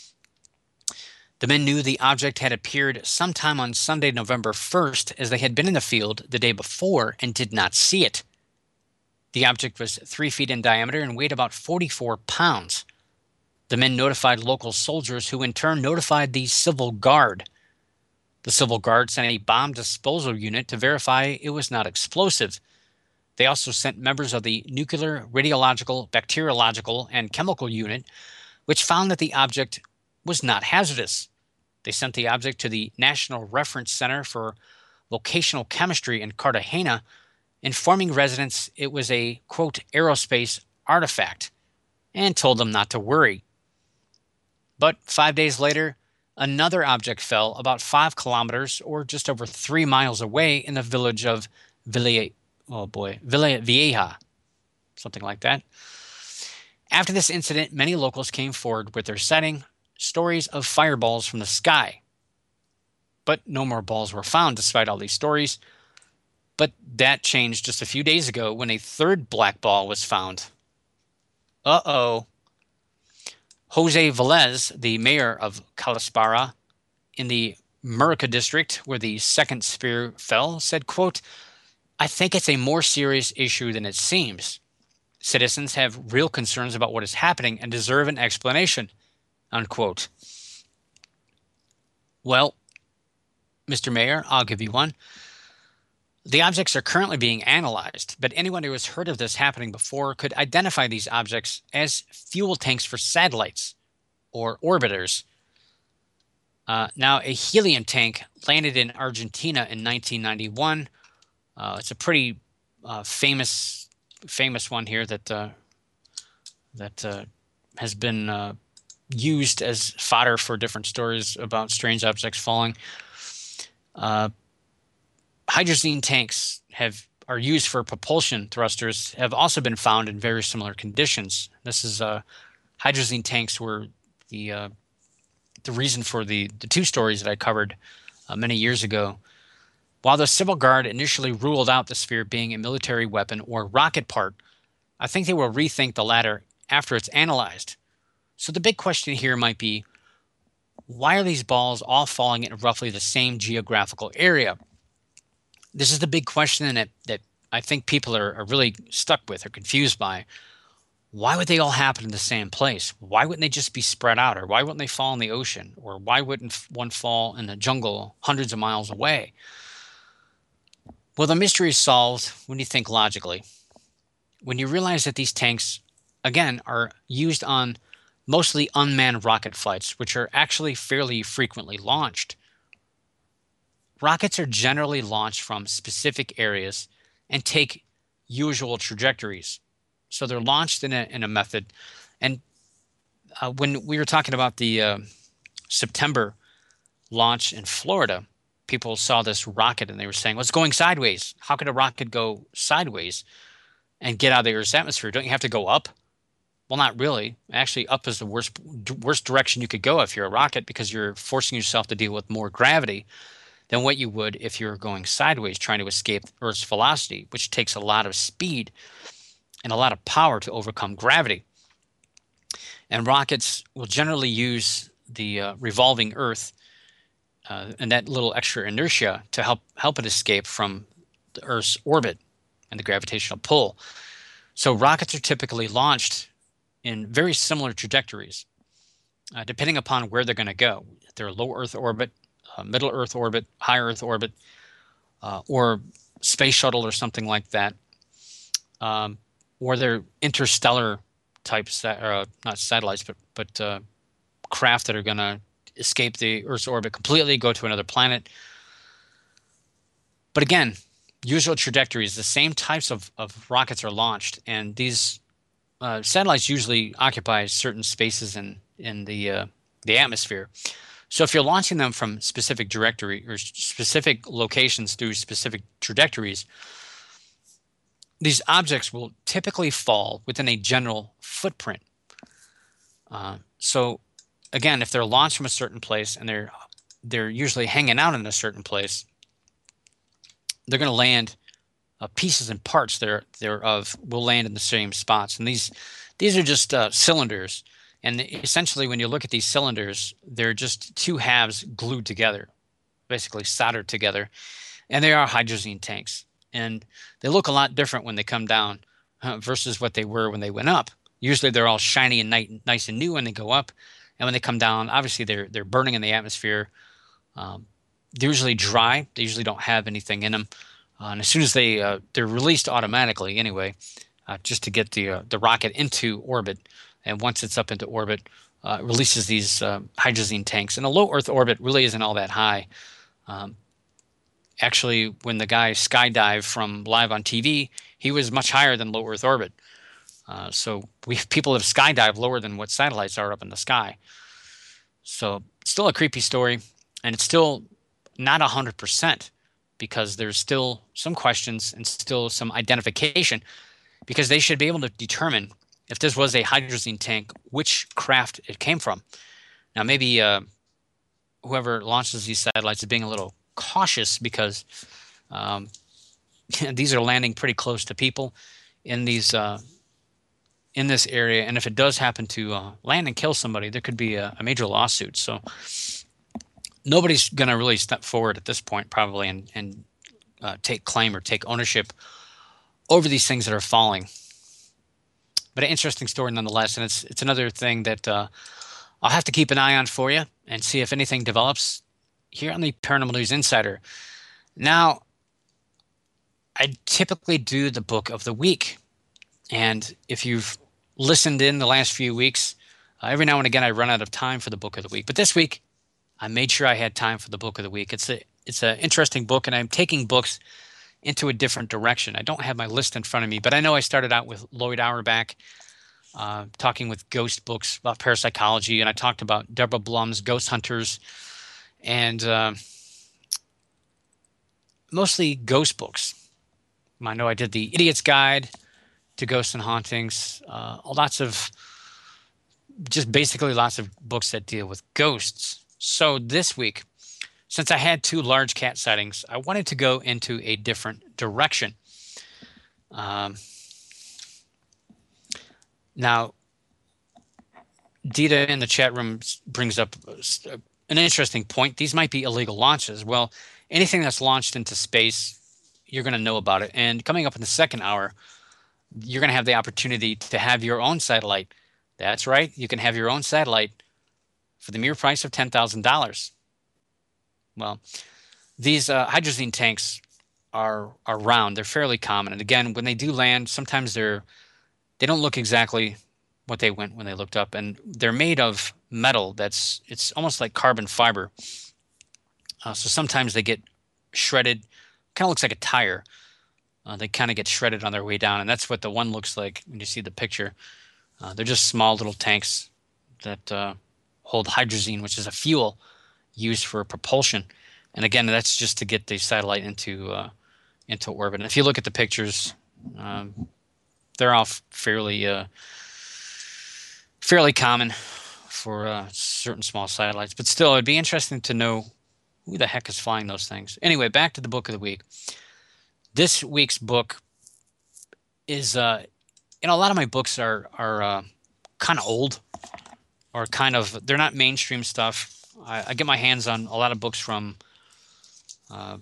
The men knew the object had appeared sometime on Sunday, November first, as they had been in the field the day before and did not see it. The object was three feet in diameter and weighed about forty-four pounds. The men notified local soldiers, who in turn notified the Civil Guard. The Civil Guard sent a bomb disposal unit to verify it was not explosive. They also sent members of the Nuclear, Radiological, Bacteriological, and Chemical Unit, which found that the object was not hazardous. They sent the object to the National Reference Center for Vocational Chemistry in Cartagena, informing residents it was a, quote, aerospace artifact, and told them not to worry. But five days later, another object fell about five kilometers, or just over three miles away, in the village of Villa, oh boy, Villa Vieja, something like that. After this incident, many locals came forward with their sighting stories of fireballs from the sky. But no more balls were found despite all these stories. But that changed just a few days ago when a third black ball was found. Uh-oh. Jose Velez, the mayor of Calaspara in the Murica district where the second spear fell, said, quote, "I think it's a more serious issue than it seems. Citizens have real concerns about what is happening and deserve an explanation, unquote. Well, Mister Mayor, I'll give you one. The objects are currently being analyzed, but anyone who has heard of this happening before could identify these objects as fuel tanks for satellites or orbiters. Uh, now, a helium tank landed in Argentina in nineteen ninety-one. Uh, it's a pretty uh, famous, famous one here that uh, that uh, has been uh, used as fodder for different stories about strange objects falling. Uh, hydrazine tanks have are used for propulsion thrusters. Have also been found in very similar conditions. This is uh, hydrazine tanks were the uh, the reason for the, the two stories that I covered uh, many years ago. While the Civil Guard initially ruled out the sphere being a military weapon or rocket part, I think they will rethink the latter after it's analyzed. So the big question here might be, why are these balls all falling in roughly the same geographical area? This is the big question that, that I think people are, are really stuck with or confused by. Why would they all happen in the same place? Why wouldn't they just be spread out? Or why wouldn't they fall in the ocean? Or why wouldn't one fall in the jungle hundreds of miles away? Well, the mystery is solved when you think logically. When you realize that these tanks, again, are used on mostly unmanned rocket flights, which are actually fairly frequently launched. Rockets are generally launched from specific areas and take usual trajectories. So they're launched in a, in a method. And uh, when we were talking about the uh, September launch in Florida, people saw this rocket and they were saying, well, it's going sideways. How could a rocket go sideways and get out of the Earth's atmosphere? Don't you have to go up? Well, not really. Actually, up is the worst, worst direction you could go if you're a rocket, because you're forcing yourself to deal with more gravity than what you would if you're going sideways, trying to escape Earth's velocity, which takes a lot of speed and a lot of power to overcome gravity. And rockets will generally use the uh, revolving Earth uh, and that little extra inertia to help help it escape from the Earth's orbit and the gravitational pull. So rockets are typically launched in very similar trajectories, uh, depending upon where they're going to go. If they're low Earth orbit, uh, middle Earth orbit, high Earth orbit, uh, or space shuttle or something like that. Um, or they're interstellar types, uh, not satellites, but but uh, craft that are going to escape the Earth's orbit completely, go to another planet. But again, usual trajectories, the same types of, of rockets are launched, and these uh, satellites usually occupy certain spaces in in the uh, the atmosphere. So if you're launching them from specific directory or specific locations through specific trajectories, these objects will typically fall within a general footprint. Uh, so, again, if they're launched from a certain place and they're they're usually hanging out in a certain place, they're going to land uh, pieces and parts there thereof will land in the same spots. And these these are just uh, cylinders. And essentially, when you look at these cylinders, they're just two halves glued together, basically soldered together, and they are hydrazine tanks. And they look a lot different when they come down uh, versus what they were when they went up. Usually they're all shiny and nice and new when they go up. And when they come down, obviously they're they're burning in the atmosphere. Um, they're usually dry. They usually don't have anything in them. Uh, and as soon as they, uh, they're released automatically anyway, uh, just to get the, uh, the rocket into orbit. And once it's up into orbit, uh, it releases these uh, hydrazine tanks. And a low Earth orbit really isn't all that high. Um, Actually, when the guy skydived from live on T V, he was much higher than low Earth orbit. Uh, so we people have skydived lower than what satellites are up in the sky. So it's still a creepy story, and it's still not one hundred percent because there's still some questions and still some identification, because they should be able to determine if this was a hydrazine tank, which craft it came from. Now, maybe uh, whoever launches these satellites is being a little cautious because um, these are landing pretty close to people in these uh, in this area, and if it does happen to uh, land and kill somebody, there could be a, a major lawsuit. So nobody's going to really step forward at this point, probably, and and uh, take claim or take ownership over these things that are falling. but an interesting story nonetheless. And it's it's another thing that uh, I'll have to keep an eye on for you and see if anything develops here on the Paranormal News Insider. Now, I typically do the book of the week. And if you've listened in the last few weeks, uh, every now and again I run out of time for the book of the week. But this week, I made sure I had time for the book of the week. It's a it's an interesting book, and I'm taking books into a different direction. I don't have my list in front of me, but I know I started out with Lloyd Auerbach, uh, talking with ghost books about parapsychology, and I talked about Deborah Blum's Ghost Hunters, and uh, mostly ghost books. I know I did the Idiot's Guide to Ghosts and Hauntings, uh, lots of, just basically lots of books that deal with ghosts. So this week, since I had two large cat sightings, I wanted to go into a different direction. Um, now, Dita in the chat room brings up an interesting point. These might be illegal launches. Well, anything that's launched into space, you're going to know about it. And coming up in the second hour, you're going to have the opportunity to have your own satellite. That's right. You can have your own satellite for the mere price of ten thousand dollars. Well, these uh, hydrazine tanks are, are round. They're fairly common. And again, when they do land, sometimes they're, they don't look exactly what they went when they looked up. And they're made of metal that's, it's almost like carbon fiber. Uh, so sometimes they get shredded. Kind of looks like a tire. Uh, they kind of get shredded on their way down, and that's what the one looks like when you see the picture. Uh, they're just small little tanks that uh, hold hydrazine, which is a fuel used for propulsion. And again, that's just to get the satellite into uh, into orbit. And if you look at the pictures, um, they're all fairly uh, fairly common for uh, certain small satellites. But still, it'd be interesting to know who the heck is flying those things. Anyway, back to the book of the week. This week's book is, uh, you know, a lot of my books are are uh, kind of old, or kind of, they're not mainstream stuff. I, I get my hands on a lot of books from uh,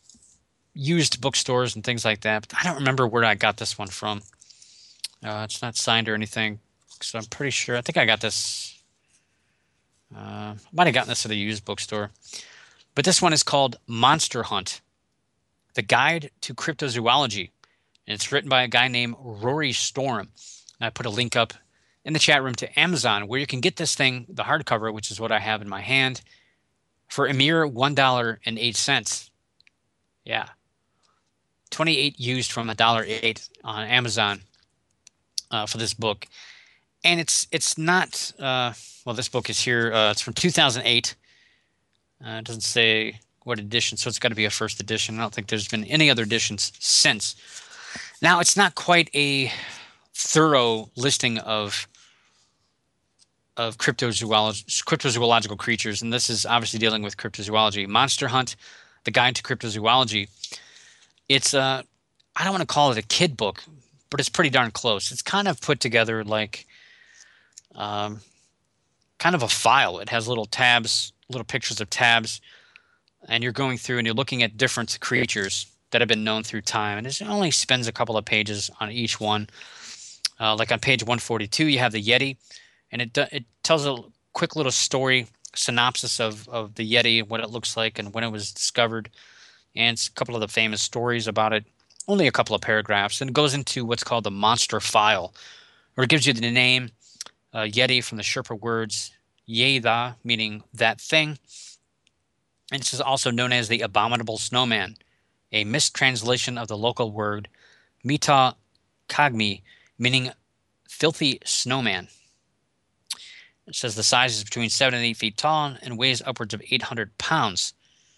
used bookstores and things like that. But I don't remember where I got this one from. Uh, it's not signed or anything, so I'm pretty sure. I think I got this. Uh, I might have gotten this at a used bookstore. But this one is called Monster Hunt, The Guide to Cryptozoology. And it's written by a guy named Rory Storm. And I put a link up in the chat room to Amazon, where you can get this thing, the hardcover, which is what I have in my hand, for a mere one dollar and eight cents. Yeah. twenty-eight used from one dollar and eight cents on Amazon uh, for this book. And it's it's not, uh, well, this book is here. Uh, it's from two thousand eight. Uh, it doesn't say what edition, so it's got to be a first edition. I don't think there's been any other editions since. Now, it's not quite a thorough listing of of cryptozoology, cryptozoological creatures, and this is obviously dealing with cryptozoology. Monster Hunt, The Guide to Cryptozoology. It's uh, I don't want to call it a kid book, but it's pretty darn close. It's kind of put together like um, kind of a file. It has little tabs, little pictures of tabs, and you're going through and you're looking at different creatures that have been known through time, and it only spends a couple of pages on each one. Uh, like on page one forty-two, you have the Yeti, and it it tells a quick little story synopsis of of the Yeti, what it looks like, and when it was discovered, and it's a couple of the famous stories about it. Only a couple of paragraphs, and it goes into what's called the monster file, where it gives you the name uh, Yeti from the Sherpa words Yeda, meaning that thing. And this is also known as the abominable snowman, a mistranslation of the local word Mita Kagmi, meaning filthy snowman. It says the size is between seven and eight feet tall and weighs upwards of eight hundred pounds.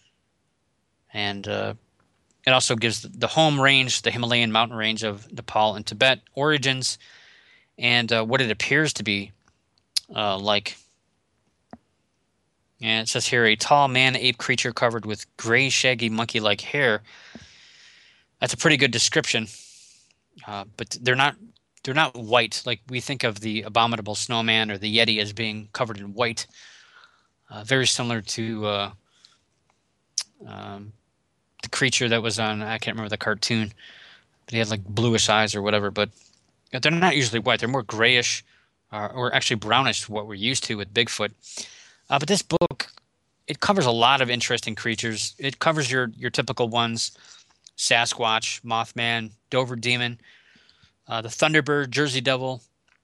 And uh, it also gives the home range, the Himalayan mountain range of Nepal and Tibet, origins, and uh, what it appears to be uh, like. And it says here, a tall man-ape creature covered with gray, shaggy, monkey-like hair. That's a pretty good description. Uh, but they're not they're not white like we think of the abominable snowman or the Yeti as being covered in white. Uh, very similar to uh, um, the creature that was on, I can't remember the cartoon, but he had like bluish eyes or whatever. But They're not usually white. They're more grayish, uh, or actually brownish, what we're used to with Bigfoot. Uh, but this book, it covers a lot of interesting creatures. It covers your your typical ones: Sasquatch, Mothman, Dover Demon, uh, the Thunderbird, Jersey Devil,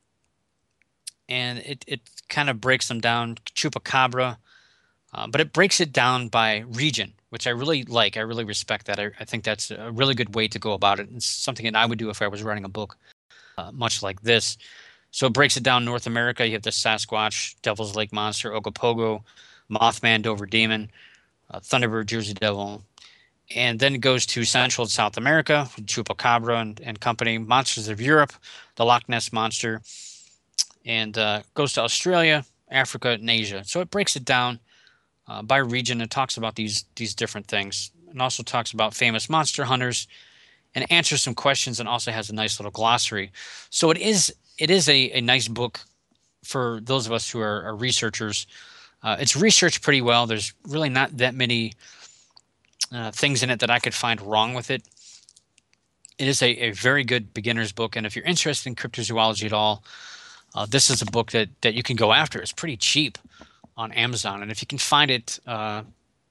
and it it kind of breaks them down. Chupacabra, uh, but it breaks it down by region, which I really like. I really respect that. I, I think that's a really good way to go about it. It's something that I would do if I was writing a book, uh, much like this. So it breaks it down. North America, you have the Sasquatch, Devil's Lake Monster, Ogopogo, Mothman, Dover Demon, uh, Thunderbird, Jersey Devil. And then it goes to Central and South America, Chupacabra and, and company, Monsters of Europe, the Loch Ness Monster, and uh, goes to Australia, Africa, and Asia. So it breaks it down uh, by region and talks about these these different things, and also talks about famous monster hunters and answers some questions, and also has a nice little glossary. So it is it is a, a nice book for those of us who are, are researchers. Uh, it's researched pretty well. There's really not that many uh, things in it that I could find wrong with it. It is a, a very good beginner's book, and if you're interested in cryptozoology at all, uh, this is a book that, that you can go after. It's pretty cheap on Amazon, and if you can find it uh,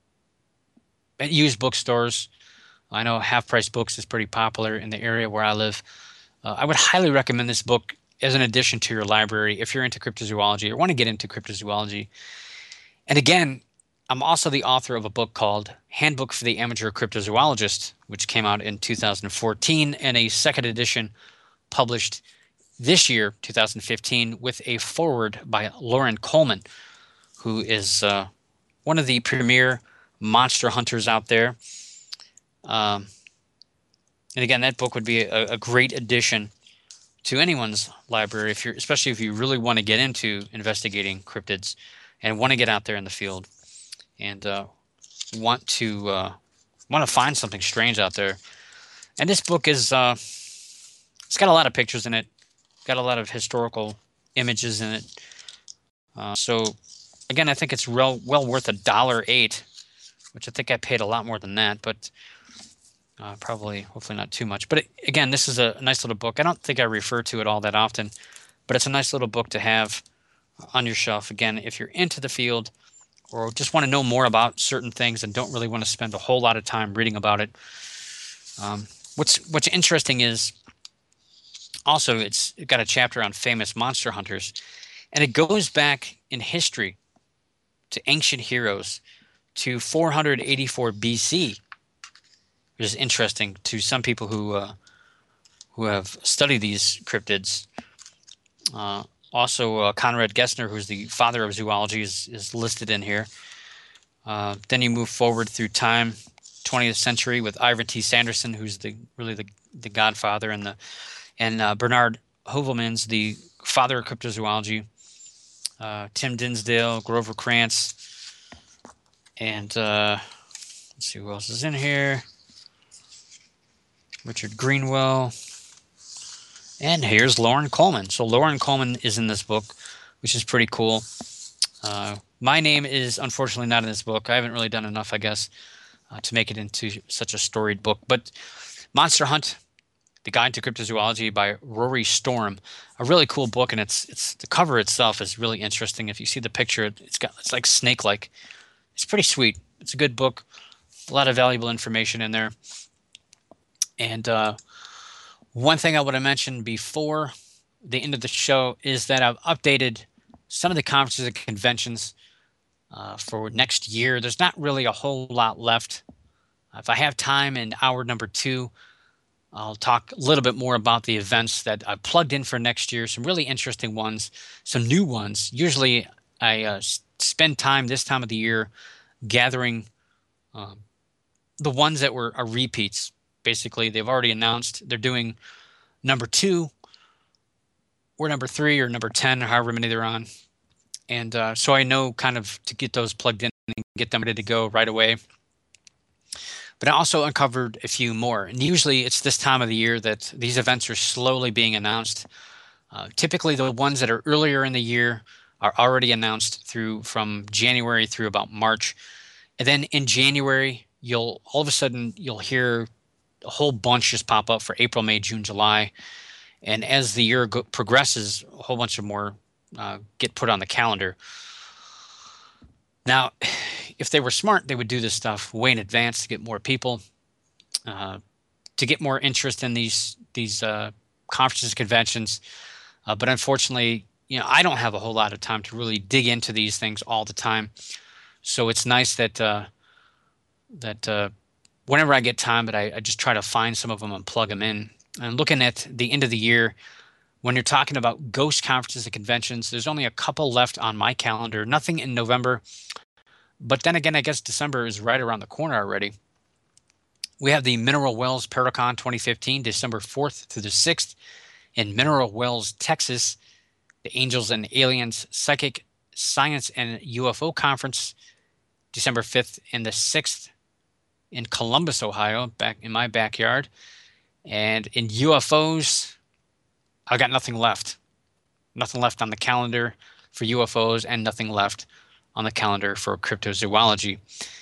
at used bookstores, I know Half Price Books is pretty popular in the area where I live. Uh, I would highly recommend this book as an addition to your library if you're into cryptozoology or want to get into cryptozoology. And again, I'm also the author of a book called Handbook for the Amateur Cryptozoologist, which came out in two thousand fourteen, and a second edition published this year, two thousand fifteen, with a foreword by Loren Coleman, who is uh, one of the premier monster hunters out there. Um, and again, that book would be a, a great addition to anyone's library, if you're, especially if you really want to get into investigating cryptids and want to get out there in the field and uh, want to uh, want to find something strange out there. And this book is uh, it's got a lot of pictures in it, got a lot of historical images in it. Uh, so again, I think it's real, well worth a dollar eight, which I think I paid a lot more than that, but uh, probably, hopefully not too much. But it, again, this is a nice little book. I don't think I refer to it all that often, but it's a nice little book to have on your shelf. Again, if you're into the field or just want to know more about certain things and don't really want to spend a whole lot of time reading about it. Um, what's what's interesting is also it's got a chapter on famous monster hunters, and it goes back in history to ancient heroes to four hundred eighty-four B C, which is interesting to some people who uh, who have studied these cryptids. Uh, also, uh, Conrad Gessner, who's the father of zoology, is, is listed in here. Uh, then you move forward through time, twentieth century, with Ivan T. Sanderson, who's the really the, the godfather, and the and uh, Bernard Heuvelmans, the father of cryptozoology. Uh, Tim Dinsdale, Grover Krantz, and uh, let's see who else is in here. Richard Greenwell. And here's Loren Coleman. So Loren Coleman is in this book, which is pretty cool. Uh, my name is unfortunately not in this book. I haven't really done enough, I guess, uh, to make it into such a storied book. But Monster Hunt, The Guide to Cryptozoology by Rory Storm, a really cool book, and it's it's the cover itself is really interesting. If you see the picture, it's got it's like snake-like. It's pretty sweet. It's a good book. A lot of valuable information in there. And uh, one thing I would have mentioned before the end of the show is that I've updated some of the conferences and conventions uh, for next year. There's not really a whole lot left. If I have time in hour number two, I'll talk a little bit more about the events that I plugged in for next year, some really interesting ones, some new ones. Usually I uh, spend time this time of the year gathering um, the ones that were are repeats. Basically, they've already announced they're doing number two or number three or number ten, or however many they're on. And uh, so I know kind of to get those plugged in and get them ready to go right away. But I also uncovered a few more. And usually it's this time of the year that these events are slowly being announced. Uh, typically the ones that are earlier in the year are already announced through from January through about March. And then in January, you'll all of a sudden you'll hear a whole bunch just pop up for April, May, June, July. And as the year go- progresses, a whole bunch of more uh, get put on the calendar. Now, if they were smart, they would do this stuff way in advance to get more people, uh, to get more interest in these these uh, conferences, conventions. Uh, but unfortunately, you know, I don't have a whole lot of time to really dig into these things all the time. So it's nice that uh, that uh, whenever I get time, but I, I just try to find some of them and plug them in. And looking at the end of the year, when you're talking about ghost conferences and conventions, there's only a couple left on my calendar. Nothing in November. But then again, I guess December is right around the corner already. We have the Mineral Wells Paracon twenty fifteen, December fourth through the sixth in Mineral Wells, Texas. The Angels and Aliens Psychic Science and U F O Conference, December fifth and the sixth in Columbus, Ohio, back in my backyard. And in U F Os, I got nothing left. Nothing left on the calendar for U F Os and nothing left on the calendar for cryptozoology.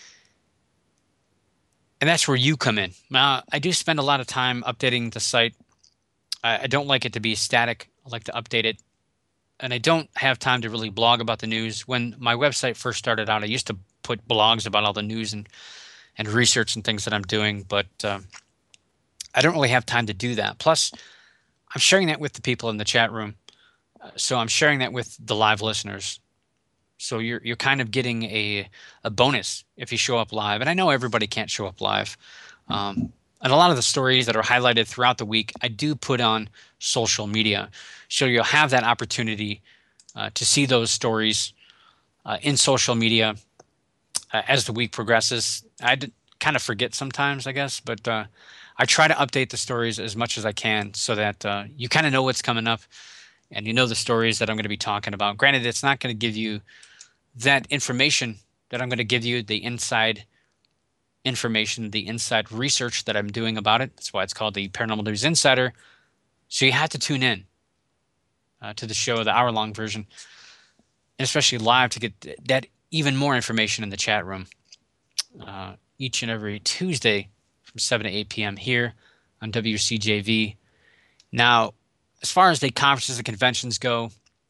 And that's where you come in. Now, I do spend a lot of time updating the site. I, I don't like it to be static. I like to update it. And I don't have time to really blog about the news. When my website first started out, I used to put blogs about all the news and, and research and things that I'm doing. But uh, I don't really have time to do that. Plus, I'm sharing that with the people in the chat room. Uh, so I'm sharing that with the live listeners. So you're you're kind of getting a a bonus if you show up live. And I know everybody can't show up live. Um, and a lot of the stories that are highlighted throughout the week, I do put on social media. So you'll have that opportunity uh, to see those stories uh, in social media uh, as the week progresses. I d- kind of forget sometimes, I guess, but uh, I try to update the stories as much as I can so that uh, you kind of know what's coming up and you know the stories that I'm going to be talking about. Granted, it's not going to give you that information that I'm going to give you, the inside information, the inside research that I'm doing about it. That's why it's called the Paranormal News Insider. So you have to tune in uh, to the show, the hour-long version, and especially live to get that even more information in the chat room uh, each and every Tuesday from seven to eight p.m. here on W C J V. Now, as far as the conferences and conventions go,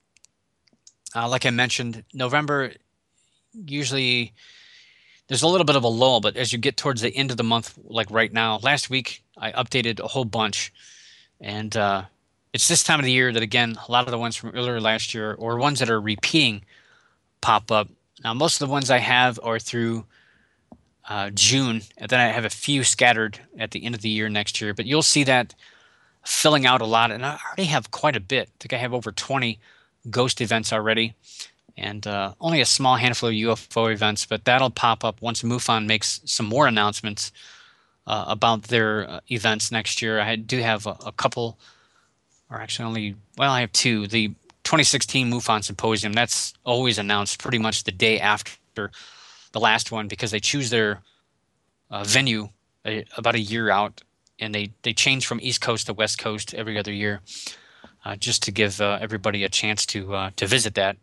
uh, like I mentioned, November usually there's a little bit of a lull, but as you get towards the end of the month, like right now, last week I updated a whole bunch. And uh, it's this time of the year that, again, a lot of the ones from earlier last year or ones that are repeating pop up. Now, most of the ones I have are through uh, June, and then I have a few scattered at the end of the year next year. But you'll see that filling out a lot, and I already have quite a bit. I think I have over twenty ghost events already, and uh, only a small handful of U F O events, but that'll pop up once MUFON makes some more announcements uh, about their uh, events next year. I do have a, a couple, or actually only, well, I have two. The twenty sixteen MUFON Symposium, that's always announced pretty much the day after the last one because they choose their uh, venue a, about a year out, and they, they change from East Coast to West Coast every other year uh, just to give uh, everybody a chance to uh, to visit that.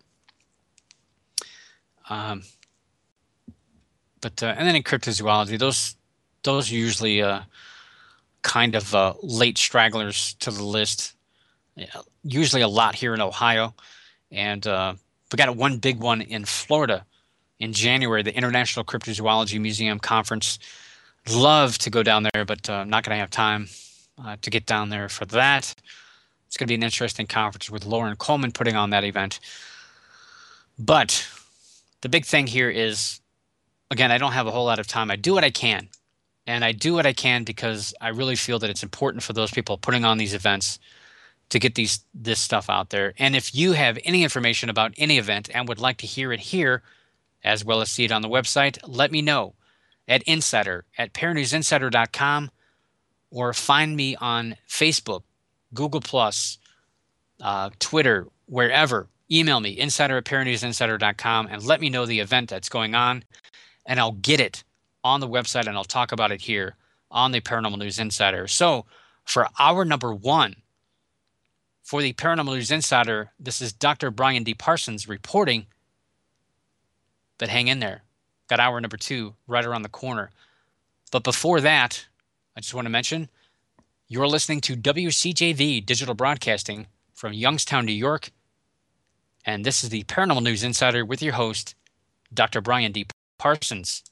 Um, but uh, and then in cryptozoology, those those are usually uh, kind of uh, late stragglers to the list. Yeah, usually a lot here in Ohio, and uh, we got one big one in Florida in January, the International Cryptozoology Museum Conference. Love to go down there, but I'm uh, not going to have time uh, to get down there for that. It's going to be an interesting conference with Lauren Coleman putting on that event. But the big thing here is, again, I don't have a whole lot of time. I do what I can, and I do what I can because I really feel that it's important for those people putting on these events to get these this stuff out there. And if you have any information about any event and would like to hear it here, as well as see it on the website, let me know at Insider, at paranewsinsider insider dot com, or find me on Facebook, Google Plus, uh, Twitter, wherever. Email me, insider at paranews insider dot com, and let me know the event that's going on, and I'll get it on the website, and I'll talk about it here on the Paranormal News Insider. So for hour number one, for the Paranormal News Insider, this is Doctor Brian D. Parsons reporting, but hang in there. Got hour number two right around the corner. But before that, I just want to mention, You're listening to W C J V Digital Broadcasting from Youngstown, New York. And this is the Paranormal News Insider with your host, Doctor Brian D. Parsons.